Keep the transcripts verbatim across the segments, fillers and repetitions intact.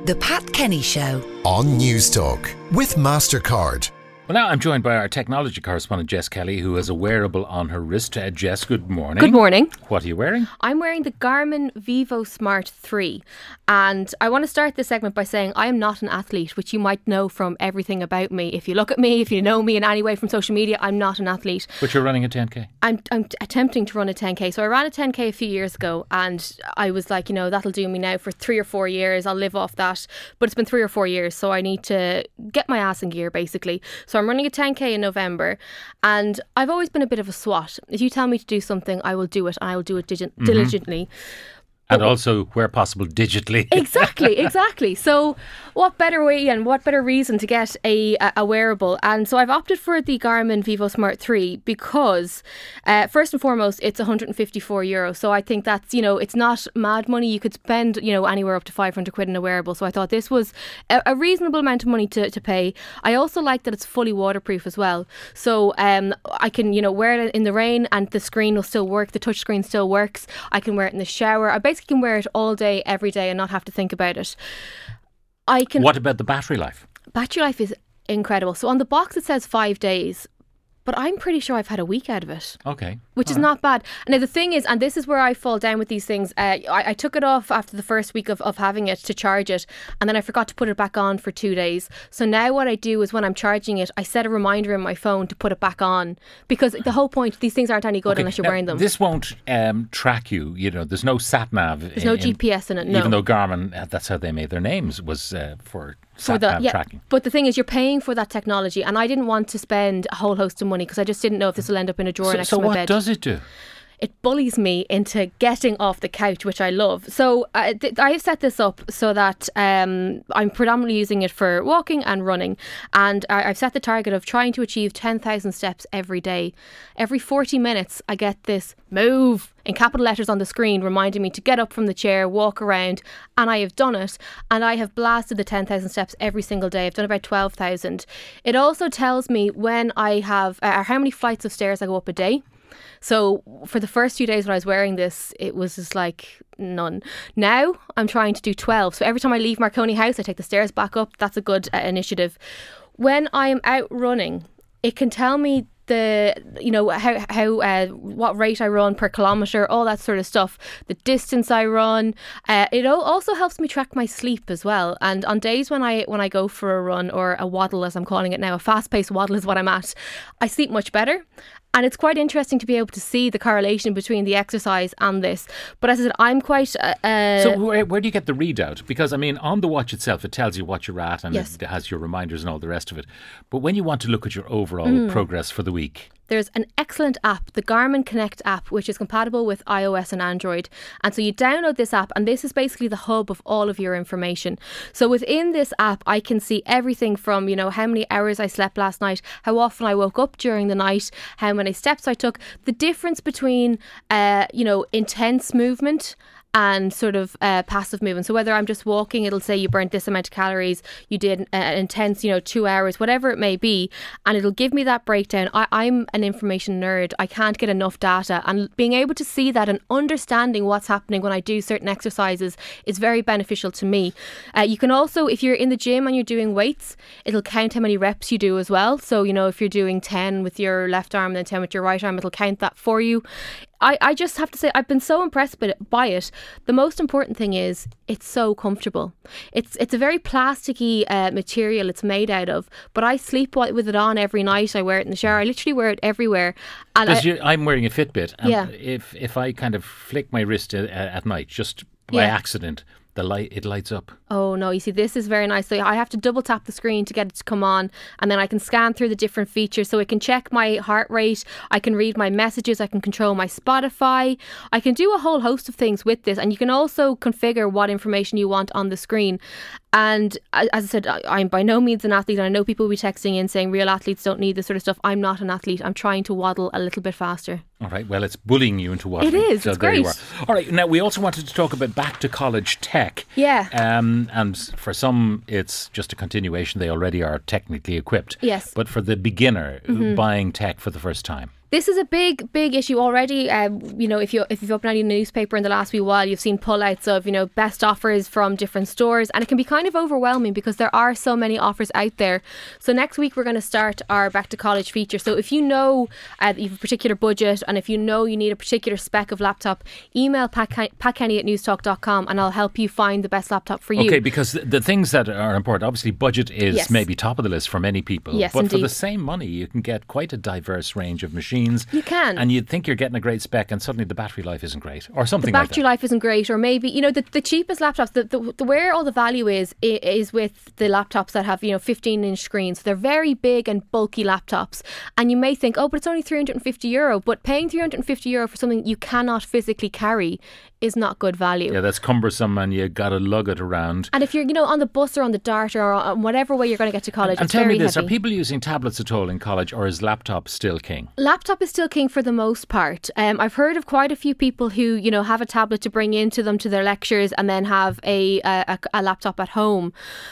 The Pat Kenny Show on News Talk with MasterCard. Well, now I'm joined by our technology correspondent, Jess Kelly, who has a wearable on her wrist. Uh, Jess, good morning. Good morning. What are you wearing? I'm wearing the Garmin VivoSmart three. And I want to start this segment by saying I am not an athlete, which you might know from everything about me. If you look at me, if you know me in any way from social media, I'm not an athlete. But you're running a ten K? I'm, I'm attempting to run a ten K. So I ran a ten K a few years ago and I was like, you know, that'll do me now for three or four years. I'll live off that. But it's been three or four years. So I need to get my ass in gear, basically. So I'm running a ten K in November, and I've always been a bit of a swot. If you tell me to do something, I will do it, and I will do it digi- mm-hmm. diligently. And also, where possible, digitally. Exactly, exactly. So what better way and what better reason to get a, a wearable? And so I've opted for the Garmin VivoSmart three because, uh, first and foremost, it's one hundred fifty-four euro. So I think that's, you know, it's not mad money. You could spend, you know, anywhere up to five hundred quid in a wearable. So I thought this was a, a reasonable amount of money to, to pay. I also like that it's fully waterproof as well. So um, I can, you know, wear it in the rain and the screen will still work. The touch screen still works. I can wear it in the shower. I basically can wear it all day, every day and not have to think about it. I can. What about the battery life? Battery life is incredible. So on the box it says five days, but I'm pretty sure I've had a week out of it. Okay. Which all is right. not bad. And now the thing is, and this is where I fall down with these things, uh, I, I took it off after the first week of, of having it to charge it, and then I forgot to put it back on for two days. So now what I do is when I'm charging it, I set a reminder in my phone to put it back on, because the whole point, these things aren't any good Okay, unless you're now, wearing them. This won't um, track you, you know, there's no sat-nav. There's no in, G P S in it, no. Even though Garmin, uh, that's how they made their names, was uh, for For the, sat-nav yeah, tracking. but the thing is, you're paying for that technology, and I didn't want to spend a whole host of money because I just didn't know if this will end up in a drawer So, next so to my what bed. does it do? It bullies me into getting off the couch, which I love. So uh, th- I have set this up so that um, I'm predominantly using it for walking and running. And I- I've set the target of trying to achieve ten thousand steps every day. Every forty minutes, I get this move in capital letters on the screen reminding me to get up from the chair, walk around. And I have done it. And I have blasted the ten thousand steps every single day. I've done about twelve thousand. It also tells me when I have, uh, how many flights of stairs I go up a day. So for the first few days when I was wearing this, it was just like none. Now I'm trying to do twelve. So every time I leave Marconi House, I take the stairs back up. That's a good uh, initiative. When I am out running, it can tell me the, you know, how, how uh, what rate I run per kilometre, all that sort of stuff, the distance I run. Uh, it also helps me track my sleep as well. And on days when I when I go for a run, or a waddle as I'm calling it now, a fast-paced waddle is what I'm at, I sleep much better. And it's quite interesting to be able to see the correlation between the exercise and this. But as I said, I'm quite... Uh, uh, so where, where do you get the readout? Because, I mean, on the watch itself, it tells you what you're at and yes. it has your reminders and all the rest of it. But when you want to look at your overall mm. progress for the week... There's an excellent app, the Garmin Connect app, which is compatible with iOS and Android. And so you download this app, and this is basically the hub of all of your information. So within this app, I can see everything from, you know, how many hours I slept last night, how often I woke up during the night, how many steps I took, the difference between, uh, you know, intense movement and sort of uh, passive movement. So whether I'm just walking, it'll say you burnt this amount of calories, you did uh, an intense, you know, two hours, whatever it may be, and it'll give me that breakdown. I, I'm an information nerd. I can't get enough data, and being able to see that and understanding what's happening when I do certain exercises is very beneficial to me. Uh, you can also, if you're in the gym and you're doing weights, it'll count how many reps you do as well. So, you know, if you're doing ten with your left arm and then ten with your right arm, it'll count that for you. I, I just have to say, I've been so impressed by it, by it. The most important thing is it's so comfortable. It's it's a very plasticky uh, material it's made out of, but I sleep with it on every night. I wear it in the shower. I literally wear it everywhere. And I, you, I'm wearing a Fitbit, and yeah. if, if I kind of flick my wrist uh, at night, just by yeah. accident, the light it lights up. Oh no, you see, this is very nice. So I have to double tap the screen to get it to come on, and then I can scan through the different features. So it can check my heart rate, I can read my messages, I can control my Spotify, I can do a whole host of things with this, and you can also configure what information you want on the screen. And as I said, I'm by no means an athlete, and I know people will be texting in saying real athletes don't need this sort of stuff. I'm not an athlete. I'm trying to waddle a little bit faster. All right, well, it's bullying you into waddling. It is, so it's there great. You are. All right, now we also wanted to talk about back to college tech. Yeah. Um, and for some, it's just a continuation. They already are technically equipped. Yes. But for the beginner mm-hmm. buying tech for the first time. This is a big, big issue already. Um, you know, if you if you've opened any newspaper in the last wee while, you've seen pullouts of you know best offers from different stores, and it can be kind of overwhelming because there are so many offers out there. So next week we're going to start our Back to College feature. So if you know uh, you have a particular budget, and if you know you need a particular spec of laptop, email Pat, Pat Kenny at newstalk dot com and I'll help you find the best laptop for you. Okay, because the, the things that are important, obviously budget is Yes. maybe top of the list for many people. Yes, but for indeed. the same money, you can get quite a diverse range of machines. You can. And you'd think you're getting a great spec and suddenly the battery life isn't great or something The like battery that. life isn't great, or maybe you know the, the cheapest laptops, the, the, the where all the value is i- is with the laptops that have you know fifteen inch screens. They're very big and bulky laptops, and you may think, oh, but it's only three hundred fifty euro. But paying three hundred fifty euro for something you cannot physically carry is not good value. Yeah, that's cumbersome and you got to lug it around. And if you're you know on the bus or on the dart or on whatever way you're going to get to college, And it's tell very me this, heavy. are people using tablets at all in college, or is laptop still king? Laptop is still king for the most part. Um, I've heard of quite a few people who, you know, have a tablet to bring into them to their lectures and then have a a, a laptop at home.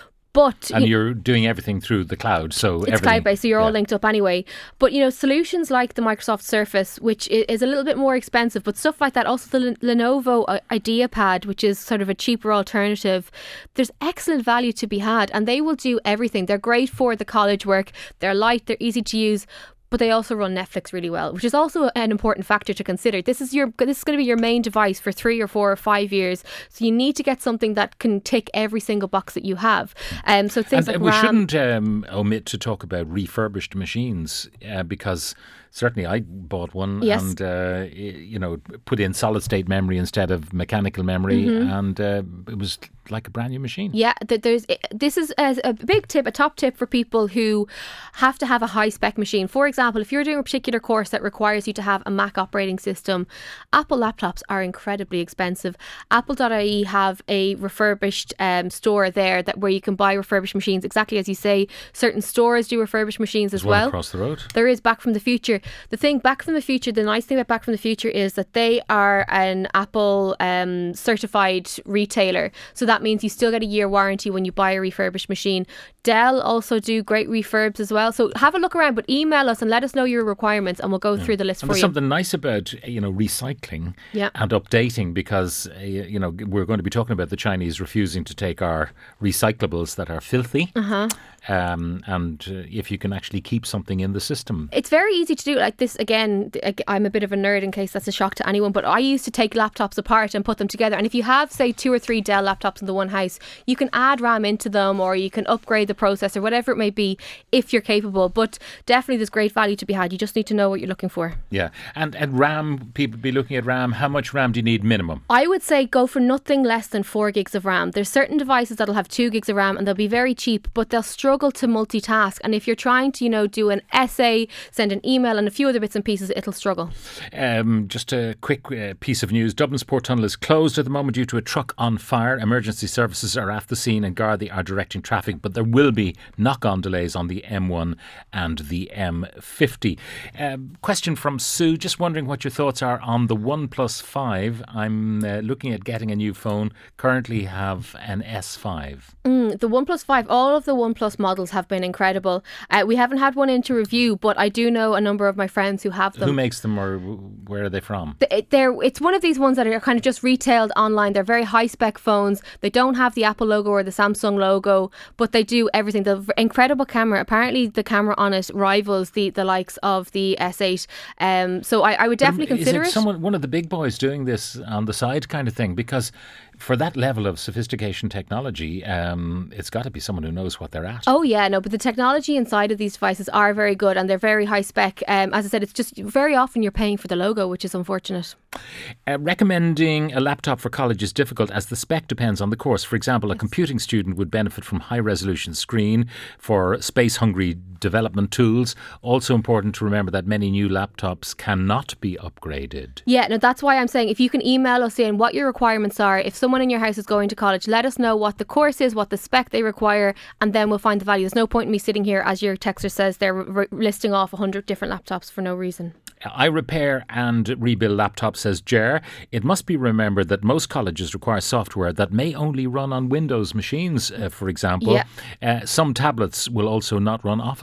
But And you- you're doing everything through the cloud, so it's everything, cloud-based, so you're all yeah. linked up anyway. But, you know, solutions like the Microsoft Surface, which i- is a little bit more expensive, but stuff like that, also the Len- Lenovo uh, IdeaPad, which is sort of a cheaper alternative, there's excellent value to be had, and they will do everything. They're great for the college work, they're light, they're easy to use, but they also run Netflix really well, which is also an important factor to consider. This is your this is going to be your main device for three or four or five years, so you need to get something that can tick every single box that you have. Um, so things And like uh, we RAM. shouldn't um, omit to talk about refurbished machines uh, because certainly I bought one Yes. and uh, y- you know put in solid state memory instead of mechanical memory, and uh, it was like a brand new machine. Yeah, th- there's this is a, a big tip, a top tip for people who have to have a high spec machine. For example, if you're doing a particular course that requires you to have a Mac operating system, Apple laptops are incredibly expensive. Apple dot I E have a refurbished um, store there that where you can buy refurbished machines. Exactly as you say, certain stores do refurbished machines as There's one well. across the road. There is Back from the Future. The thing, Back from the Future, the nice thing about Back from the Future is that they are an Apple um, certified retailer. So that means you still get a year warranty when you buy a refurbished machine. Dell also do great refurbs as well. So have a look around, but email us and let us know your requirements and we'll go through the list And for there's you. something nice about you know recycling Yeah. and updating because uh, you know we're going to be talking about the Chinese refusing to take our recyclables that are filthy, uh-huh. um, and uh, if you can actually keep something in the system. It's very easy to do like this. Again, ag- I'm a bit of a nerd in case that's a shock to anyone, but I used to take laptops apart and put them together. And if you have, say, two or three Dell laptops in the one house, you can add RAM into them or you can upgrade the processor, whatever it may be, if you're capable. But definitely there's great value to be had. You just need to know what you're looking for. Yeah, and and RAM, people be looking at RAM. How much RAM do you need minimum? I would say go for nothing less than four gigs of RAM. There's certain devices that'll have two gigs of RAM and they'll be very cheap, but they'll struggle to multitask. And if you're trying to, you know, do an essay, send an email and a few other bits and pieces, it'll struggle. Um, just a quick uh, piece of news. Dublin's Port Tunnel is closed at the moment due to a truck on fire. Emergency services are at the scene and Gardaí are directing traffic, but there will be knock-on delays on the M one and the M fifty. Um, question from Sue, just wondering what your thoughts are on the OnePlus five. I'm uh, looking at getting a new phone, currently have an S five. Mm, the OnePlus five, all of the OnePlus models have been incredible. Uh, we haven't had one into review, but I do know a number of my friends who have them. Who makes them or where are they from? Th- They're, it's one of these ones that are kind of just retailed online. They're very high spec phones. They don't have the Apple logo or the Samsung logo, but they do everything. The v- incredible camera. Apparently, the camera on it rivals the, the likes of the S eight. Um, so I, I would definitely But, um, consider is it. it. Someone, one of the big boys doing this on the side kind of thing, because for that level of sophistication technology, um, it's got to be someone who knows what they're at. Oh yeah, no, but the technology inside of these devices are very good and they're very high spec. Um, as I said, it's just very often you're paying for the logo, which is unfortunate. Uh, recommending a laptop for college is difficult as the spec depends on the course. For example, a computing student would benefit from high-resolution screen for space-hungry development tools. Also important to remember that many new laptops cannot be upgraded. Yeah, no, that's why I'm saying if you can email us in what your requirements are. If someone in your house is going to college, let us know what the course is, what the spec they require, and then we'll find the value. There's no point in me sitting here, as your texter says, they're re- listing off one hundred different laptops for no reason. I repair and rebuild laptops, says Jer. It must be remembered that most colleges require software that may only run on Windows machines, uh, for example. Yeah. Uh, some tablets will also not run Office.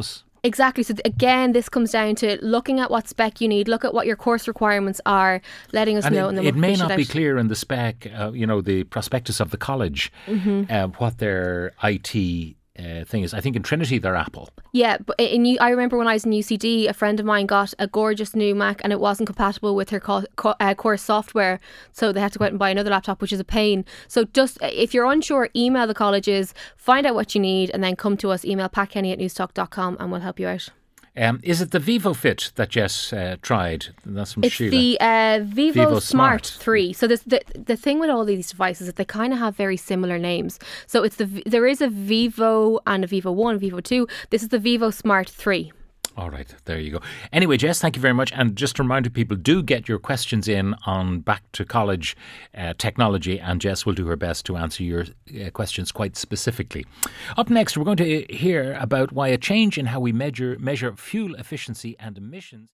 Exactly. So th- again, this comes down to looking at what spec you need, look at what your course requirements are, letting us and know. It, and then it we'll may fish not it be out. clear in the spec, uh, you know, the prospectus of the college, Mm-hmm. uh, what their I T uh, thing is. I think in Trinity they're Apple. Yeah, but in U- I remember when I was in U C D, a friend of mine got a gorgeous new Mac and it wasn't compatible with her co- co- uh, course software, so they had to go out and buy another laptop, which is a pain. So just if you're unsure, email the colleges, find out what you need, and then come to us. Email pat kenny at newstalk dot com and we'll help you out. Um, is it the Vivo Fit that Jess uh, tried? That's from It's Sheila. the uh, Vivo, Vivo Smart. Smart. three. So this, the the thing with all these devices is that they kind of have very similar names. So it's the V- there is a Vivo and a Vivo one, Vivo two. This is the Vivo Smart three. All right, there you go. Anyway, Jess, thank you very much. And just to remind people, do get your questions in on back to college uh, technology, and Jess will do her best to answer your uh, questions quite specifically. Up next, we're going to hear about why a change in how we measure measure fuel efficiency and emissions